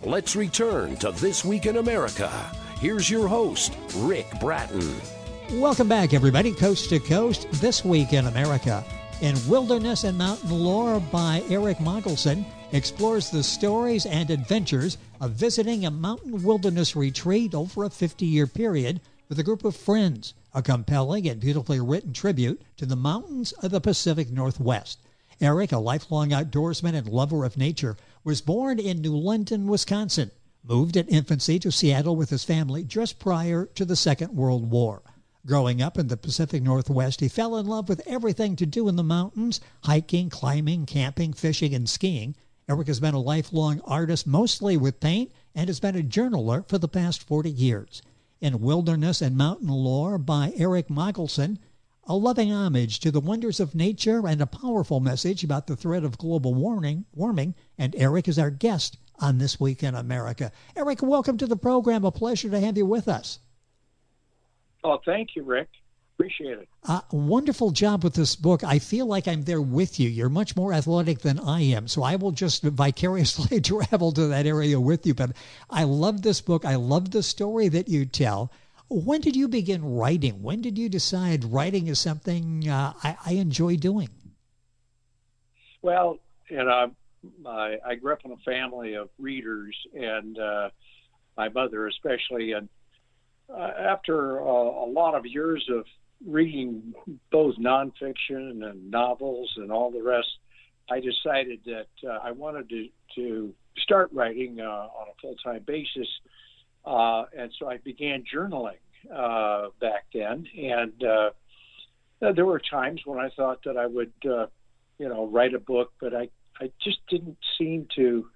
Let's return to This Week in America. Here's your host, Rick Bratton. Welcome back, everybody, coast to coast, This Week in America. In Wilderness and Mountain Lore by Eric Mogelson explores the stories and adventures of visiting a mountain wilderness retreat over a 50-year period with a group of friends, a compelling and beautifully written tribute to the mountains of the Pacific Northwest. Eric, a lifelong outdoorsman and lover of nature, was born in New London, Wisconsin, moved at infancy to Seattle with his family just prior to the Second World War. Growing up in the Pacific Northwest, he fell in love with everything to do in the mountains, hiking, climbing, camping, fishing, and skiing. Eric has been a lifelong artist, mostly with paint, and has been a journaler for the past 40 years. In Wilderness and Mountain Lore by Eric Mogelson, a loving homage to the wonders of nature and a powerful message about the threat of global warming, and Eric is our guest on This Week in America. Eric, welcome to the program. A pleasure to have you with us. Oh, thank you, Rick. Appreciate it. Wonderful job with this book. I feel like I'm there with you. You're much more athletic than I am, so I will just vicariously travel to that area with you. But I love this book. I love the story that you tell. When did you begin writing? When did you decide writing is something I enjoy doing? Well, I grew up in a family of readers, and my mother especially. And after a lot of years of reading both nonfiction and novels and all the rest, I decided that I wanted to start writing on a full-time basis. And so I began journaling back then. And there were times when I thought that I would, write a book, but I just didn't seem to,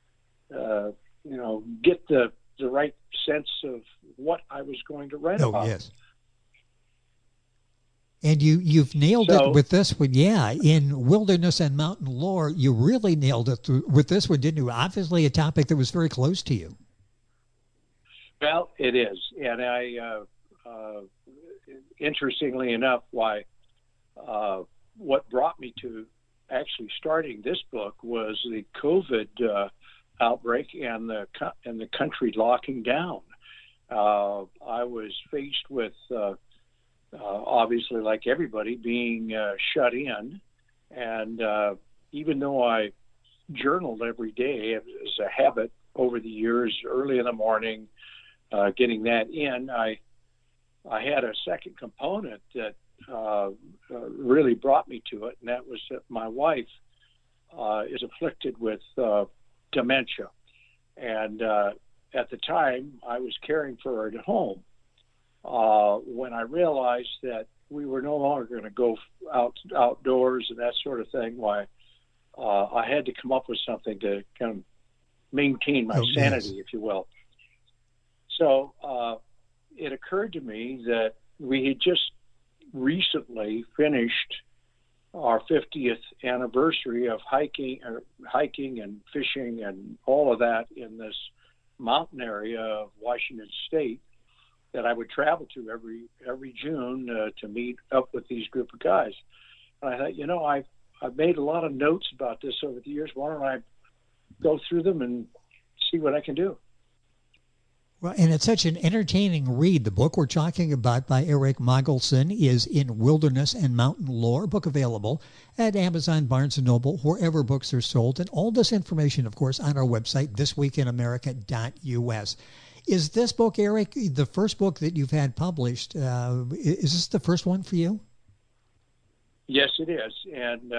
get the right sense of what I was going to write about. Oh, yes. And you've nailed it with this one. Yeah, in Wilderness and Mountain Lore, you really nailed it with this one, didn't you? Obviously a topic that was very close to you. Well, it is. And I, interestingly enough, what brought me to actually starting this book was the COVID outbreak and the country locking down. I was faced with, obviously, like everybody, being shut in. And even though I journaled every day as a habit over the years, early in the morning, getting that in, I had a second component that really brought me to it, and that was that my wife is afflicted with dementia. And at the time, I was caring for her at home. When I realized that we were no longer going to go outdoors and that sort of thing, I had to come up with something to kind of maintain my sanity, if you will. So it occurred to me that we had just recently finished our 50th anniversary of hiking and fishing and all of that in this mountain area of Washington State that I would travel to every June to meet up with these group of guys. And I thought, I've made a lot of notes about this over the years. Why don't I go through them and see what I can do? Well, and it's such an entertaining read. The book we're talking about by Eric Mogelson is In Wilderness and Mountain Lore, book available at Amazon, Barnes & Noble, wherever books are sold. And all this information, of course, on our website, thisweekinamerica.us. Is this book, Eric, the first book that you've had published? Is this the first one for you? Yes, it is. And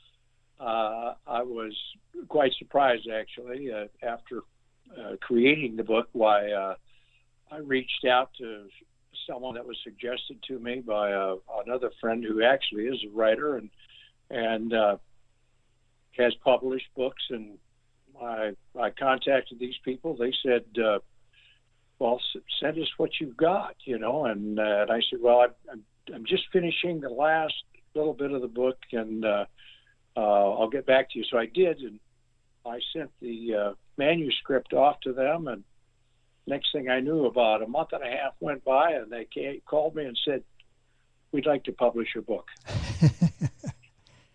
I was quite surprised, actually, after creating the book, why I reached out to someone that was suggested to me by another friend who actually is a writer and has published books. And I contacted these people. They said, well, send us what you've got, and I said, well, I'm just finishing the last little bit of the book, and I'll get back to you. So I did, and I sent the manuscript off to them, and next thing I knew, about a month and a half went by, and they called me and said, we'd like to publish your book.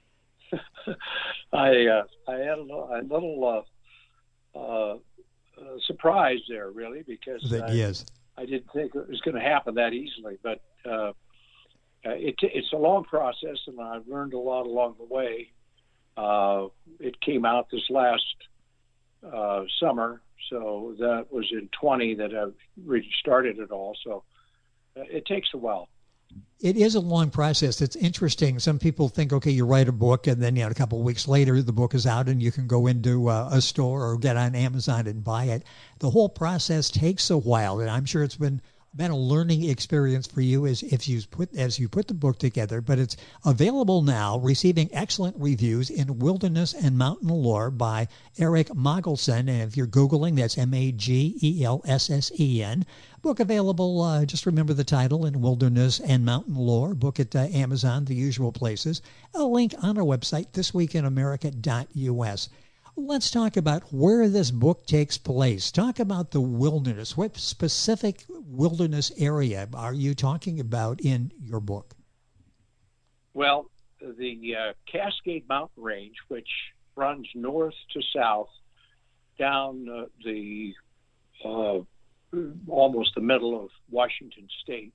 I had a little surprise there, really, because Yes. I didn't think it was going to happen that easily. But it's a long process, and I've learned a lot along the way. It came out this last summer, so that was in 20 that I've really started it all. So it takes a while. It is a long process. It's interesting. Some people think, okay, you write a book and then a couple of weeks later the book is out and you can go into a store or get on Amazon and buy it. The whole process takes a while, and I'm sure it's been a learning experience for you as you put the book together. But it's available now, receiving excellent reviews in Wilderness and Mountain Lore by Eric Mogelson. And if you're Googling, that's Magelssen. Book available, just remember the title, in Wilderness and Mountain Lore. Book at Amazon, the usual places. A link on our website, thisweekinamerica.us. Let's talk about where this book takes place. Talk about the wilderness. What specific wilderness area are you talking about in your book? Well, the Cascade Mountain Range, which runs north to south down almost the middle of Washington State,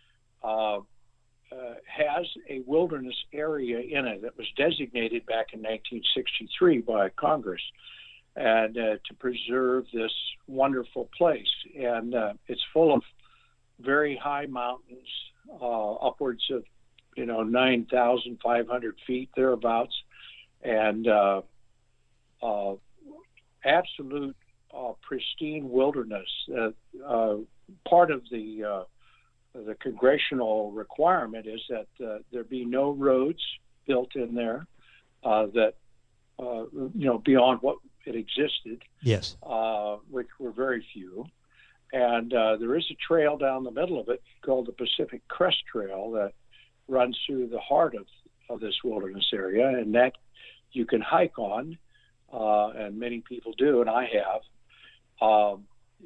has a wilderness area in it that was designated back in 1963 by Congress, and to preserve this wonderful place. And it's full of very high mountains, upwards of 9,500 feet thereabouts, and absolute pristine wilderness. Part of the congressional requirement is that there be no roads built in there that beyond what it existed. Yes. Which were very few. And there is a trail down the middle of it called the Pacific Crest Trail that runs through the heart of this wilderness area, and that you can hike on, and many people do, and I have.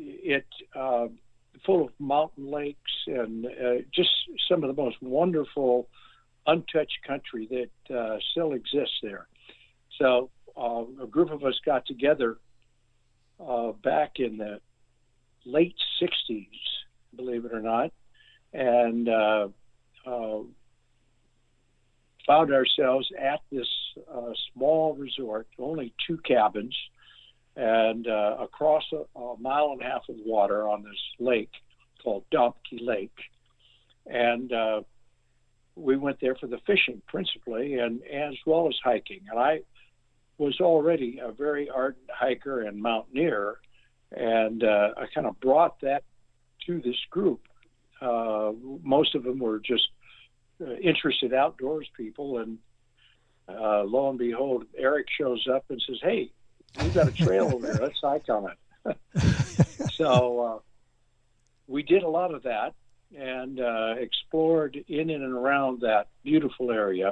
Full of mountain lakes and just some of the most wonderful untouched country that still exists there. So a group of us got together back in the late 60s, believe it or not, and found ourselves at this small resort, only 2 cabins, and across a mile and a half of water on this lake called Dompke Lake. And we went there for the fishing principally, and as well as hiking. And I was already a very ardent hiker and mountaineer, and I kind of brought that to this group. Most of them were just interested outdoors people, and lo and behold, Eric shows up and says, "Hey, we've got a trail over there. Let's hike on it." So we did a lot of that and explored in and around that beautiful area.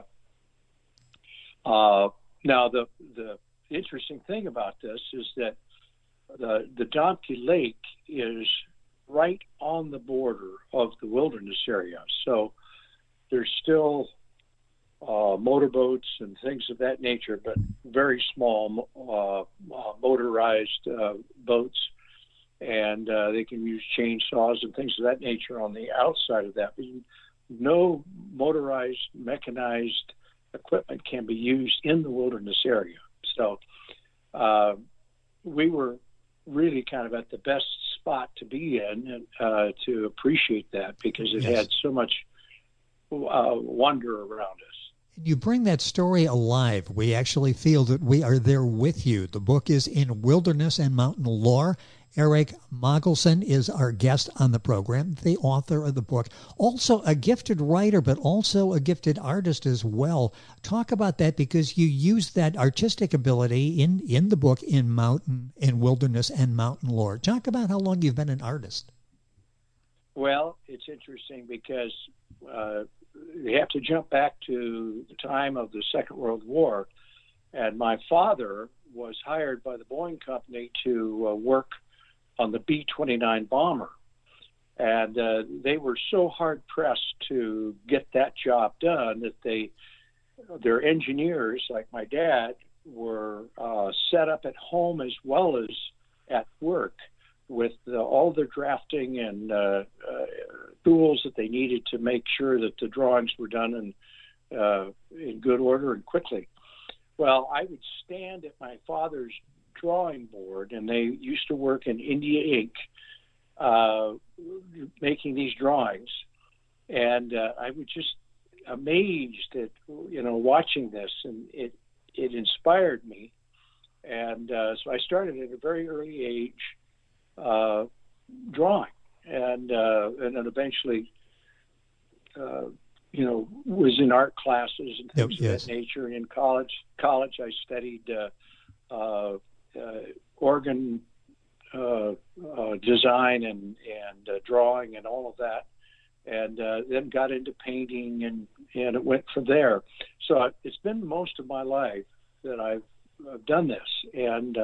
Now, the interesting thing about this is that the Dompke Lake is right on the border of the wilderness area. So there's still motorboats and things of that nature, but very small motorized boats, and they can use chainsaws and things of that nature on the outside of that. But no motorized, mechanized equipment can be used in the wilderness area. So we were really kind of at the best spot to be in and to appreciate that, because it had so much wonder around us. You bring that story alive. We actually feel that we are there with you. The book is In Wilderness and Mountain Lore. Eric Mogelson is our guest on the program, the author of the book. Also a gifted writer, but also a gifted artist as well. Talk about that, because you use that artistic ability in the book In Wilderness and Mountain Lore. Talk about how long you've been an artist. Well, it's interesting because you have to jump back to the time of the Second World War, and my father was hired by the Boeing Company to work on the B-29 bomber, and they were so hard-pressed to get that job done that their engineers, like my dad, were set up at home as well as at work with all the drafting and tools that they needed to make sure that the drawings were done in good order and quickly. Well, I would stand at my father's drawing board, and they used to work in India ink, making these drawings, and I was just amazed at watching this, and it inspired me, and so I started at a very early age drawing, and then eventually was in art classes and things of that nature. And in college I studied organ design and drawing and all of that, and then got into painting, and it went from there. So it's been most of my life that I've done this, and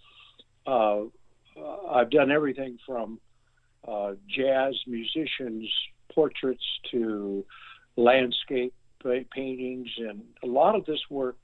I've done everything from jazz musicians' portraits to landscape paintings, and a lot of this work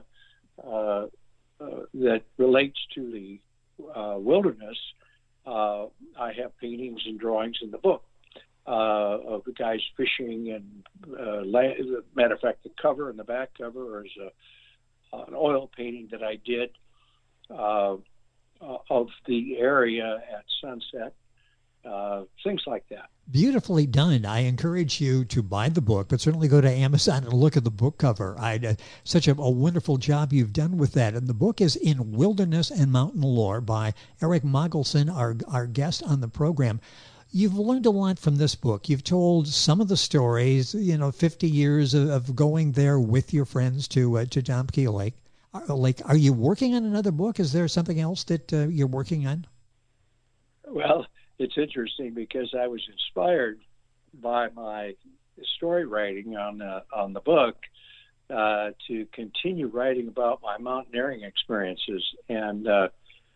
that relates to the wilderness. I have paintings and drawings in the book of the guys fishing, and matter of fact, the cover and the back cover is an oil painting that I did of the area at sunset. Things like that. Beautifully done. I encourage you to buy the book, but certainly go to Amazon and look at the book cover. Such a wonderful job you've done with that. And the book is In Wilderness and Mountain Lore by Eric Mogelson, our guest on the program. You've learned a lot from this book. You've told some of the stories, 50 years of going there with your friends to Domke Lake. Are you working on another book? Is there something else that you're working on? Well, it's interesting because I was inspired by my story writing on the book to continue writing about my mountaineering experiences. And at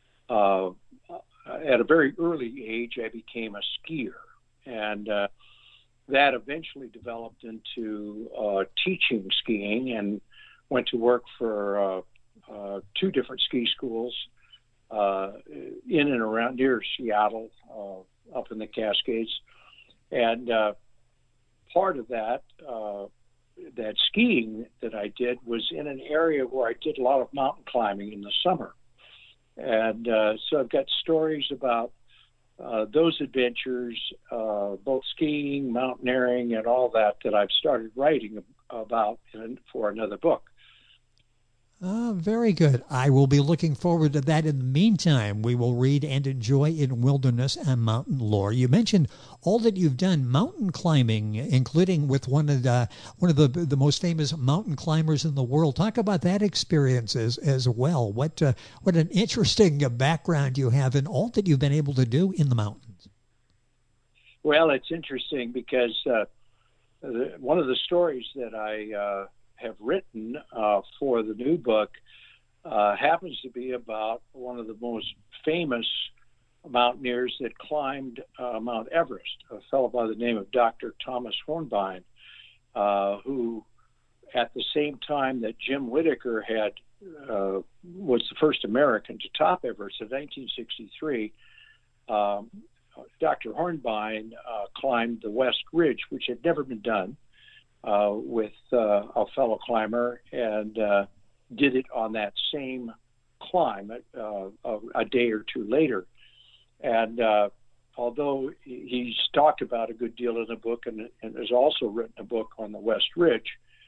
a very early age, I became a skier, and that eventually developed into teaching skiing, and went to work for 2 different ski schools in and around near Seattle, up in the Cascades. And part of that skiing that I did was in an area where I did a lot of mountain climbing in the summer. And so I've got stories about those adventures, both skiing, mountaineering, and all that I've started writing about for another book. Very good. I will be looking forward to that. In the meantime, we will read and enjoy In Wilderness and Mountain Lore. You mentioned all that you've done mountain climbing, including with one of the most famous mountain climbers in the world. Talk about that experience as well. What an interesting background you have in all that you've been able to do in the mountains. Well, it's interesting because one of the stories that I have written for the new book happens to be about one of the most famous mountaineers that climbed Mount Everest, a fellow by the name of Dr. Thomas Hornbein, who at the same time that Jim Whittaker was the first American to top Everest in 1963, Dr. Hornbein climbed the West Ridge, which had never been done, with a fellow climber, and did it on that same climb a day or two later. And although he's talked about a good deal in the book, and has also written a book on the West Ridge,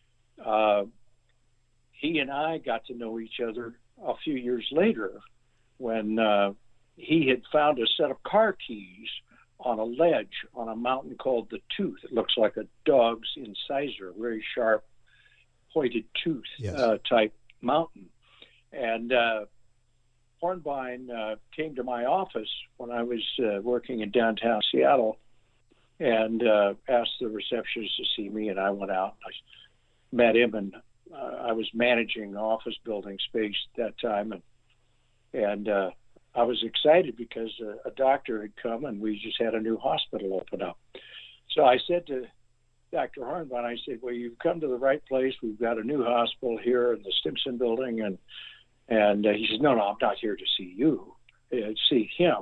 he and I got to know each other a few years later when he had found a set of car keys on a ledge on a mountain called the Tooth. It looks like a dog's incisor, very sharp, pointed tooth type mountain. And Hornbein came to my office when I was working in downtown Seattle, and asked the receptionist to see me, and I went out and I met him, and I was managing office building space at that time, and I was excited because a doctor had come, and we just had a new hospital open up. So I said to Dr. Hornbein, I said, well, you've come to the right place. We've got a new hospital here in the Stimson building. And he said, no, I'm not here to see you, see him.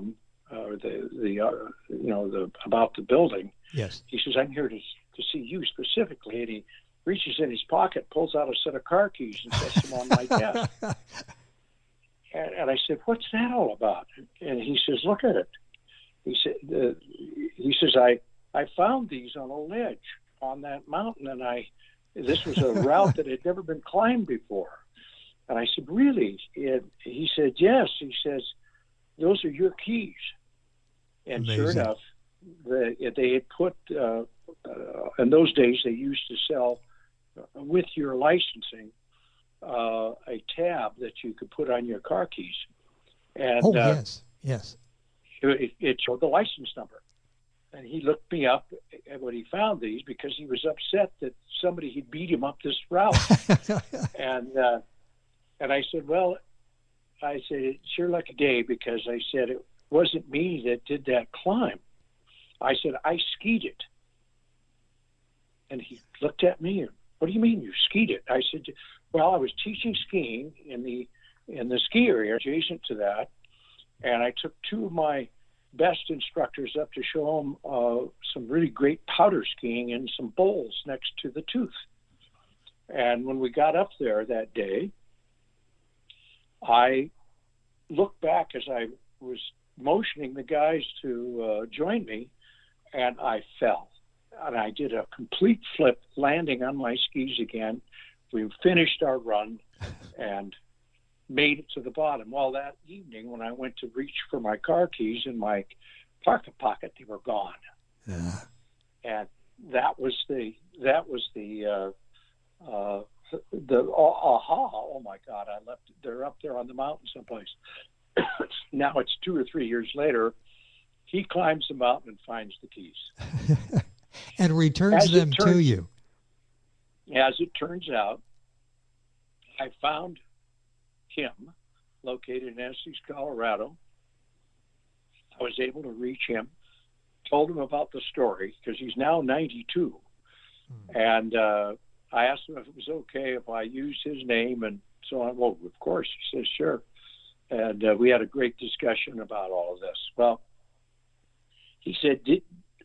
about the building. Yes. He says, I'm here to see you specifically. And he reaches in his pocket, pulls out a set of car keys and sets them on my desk. And I said, what's that all about? And he says, look at it. He says, I found these on a ledge on that mountain, and this was a route that had never been climbed before. And I said, really? He said, yes. He says, those are your keys. And Amazing. Sure enough, they had put, in those days, they used to sell, with your licensing, a tab that you could put on your car keys. And yes. It showed the license number. And he looked me up when he found these because he was upset that somebody had beat him up this route. And I said, it's sure like a day, because I said it wasn't me that did that climb. I said, I skied it. And he looked at me and, what do you mean you skied it? I said, well, I was teaching skiing in the ski area adjacent to that, and I took two of my best instructors up to show them some really great powder skiing in some bowls next to the tooth. And when we got up there that day, I looked back as I was motioning the guys to join me, and I fell. And I did a complete flip, landing on my skis again. We finished our run and made it to the bottom. Well, that evening when I went to reach for my car keys in my parka pocket, they were gone. Yeah. And that was the aha, oh my God, I left it. They're up there on the mountain someplace. Now it's 2 or 3 years later. He climbs the mountain and finds the keys. And returns them to you. As it turns out, I found him located in Estes, Colorado. I was able to reach him, told him about the story because he's now 92. And I asked him if it was okay if I used his name and so on. Well, of course. He says, sure. And we had a great discussion about all of this. Well, he said, did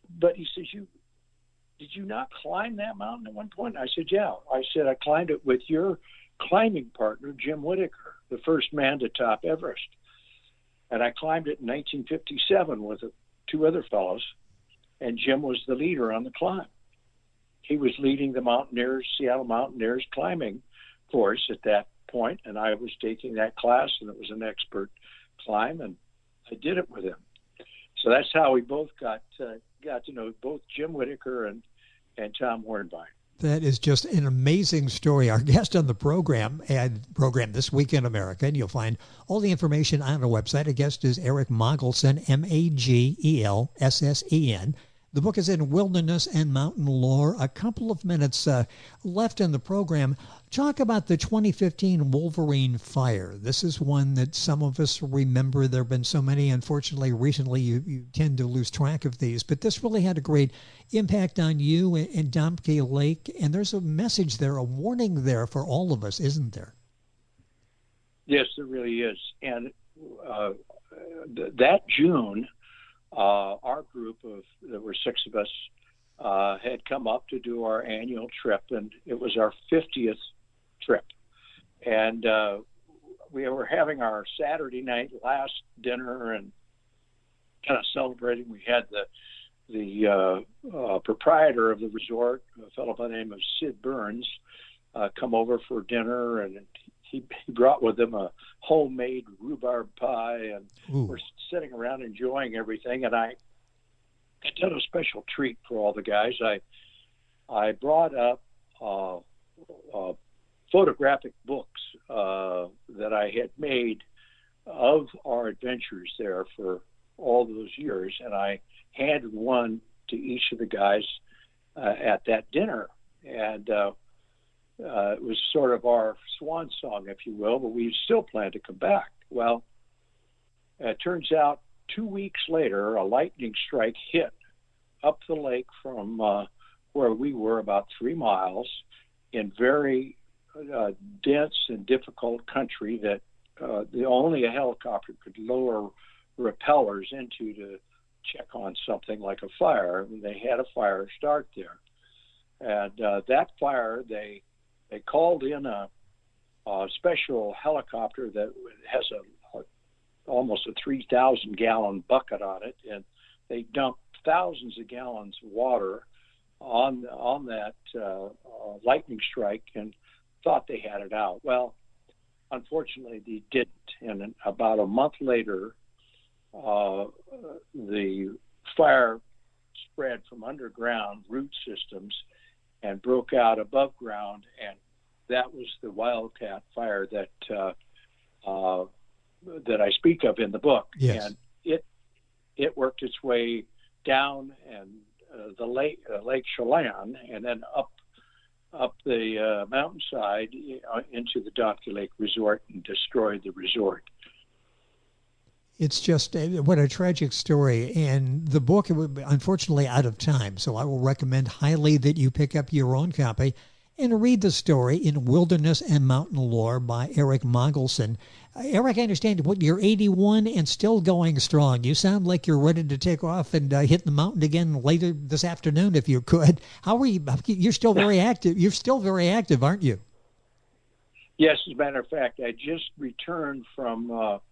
you not climb that mountain at one point? I said, yeah. I said, I climbed it with your climbing partner, Jim Whittaker, the first man to top Everest. And I climbed it in 1957 with two other fellows, and Jim was the leader on the climb. He was leading the Seattle Mountaineers climbing course at that point, and I was taking that class, and it was an expert climb, and I did it with him. So that's how we both got to know both Jim Whittaker and Tom Hornbein. That is just an amazing story. Our guest on the program This Week in America, and you'll find all the information on our website. Our guest is Eric Mogelson, Magelssen. The book is in Wilderness and Mountain Lore. A couple of minutes left in the program. Talk about the 2015 Wolverine fire. This is one that some of us remember. There have been so many. Unfortunately, recently you tend to lose track of these. But this really had a great impact on you in Domke Lake. And there's a message there, a warning there for all of us, isn't there? Yes, there really is. And that June, our group there were 6 of us, had come up to do our annual trip, and it was our 50th trip. And we were having our Saturday night last dinner and kind of celebrating. We had the proprietor of the resort, a fellow by the name of Sid Burns, come over for dinner, and he brought with him a homemade rhubarb pie, and we're sitting around enjoying everything. And I did a special treat for all the guys. I brought up photographic books that I had made of our adventures there for all those years, and I handed one to each of the guys at that dinner. And it was sort of our swan song, if you will, but we still plan to come back. Well, it turns out 2 weeks later, a lightning strike hit up the lake from where we were, about 3 miles, in very dense and difficult country that only a helicopter could lower rappellers into to check on something like a fire. And they had a fire start there. And that fire, they called in a special helicopter that has almost a 3,000-gallon bucket on it, and they dumped thousands of gallons of water on that lightning strike and thought they had it out. Well, unfortunately, they didn't. And about a month later, the fire spread from underground root systems and broke out above ground, and that was the Wildcat fire that I speak of in the book. Yes. And it worked its way down and the Lake Chelan, and then up the mountainside into the Donkey Lake Resort and destroyed the resort. It's just what a tragic story. And the book, unfortunately, out of time. So I will recommend highly that you pick up your own copy and read the story in Wilderness and Mountain Lore by Eric Mogelson. Eric, I understand you're 81 and still going strong. You sound like you're ready to take off and hit the mountain again later this afternoon, if you could. How are you? You're still very active. You're still very active, aren't you? Yes, as a matter of fact, I just returned from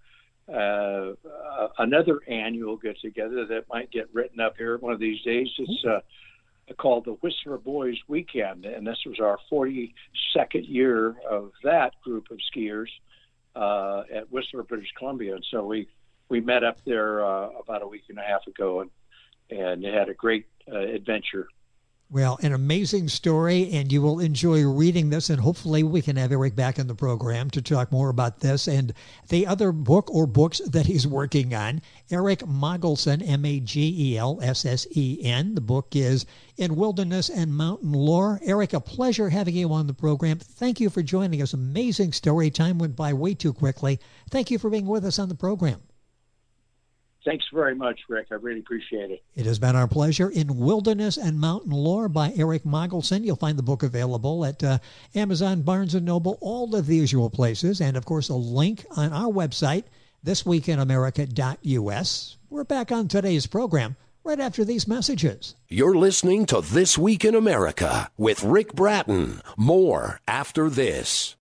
another annual get-together that might get written up here one of these days. It's called the Whistler Boys Weekend, and this was our 42nd year of that group of skiers at Whistler, British Columbia. And so we met up there about a week and a half ago and had a great adventure. Well, an amazing story, and you will enjoy reading this, and hopefully we can have Eric back in the program to talk more about this and the other book or books that he's working on. Eric Mogelson, Magelssen. The book is In Wilderness and Mountain Lore. Eric, a pleasure having you on the program. Thank you for joining us. Amazing story. Time went by way too quickly. Thank you for being with us on the program. Thanks very much, Rick. I really appreciate it. It has been our pleasure. In Wilderness and Mountain Lore by Eric Mogelson. You'll find the book available at Amazon, Barnes & Noble, all of the usual places, and, of course, a link on our website, thisweekinamerica.us. We're back on today's program right after these messages. You're listening to This Week in America with Rick Bratton. More after this.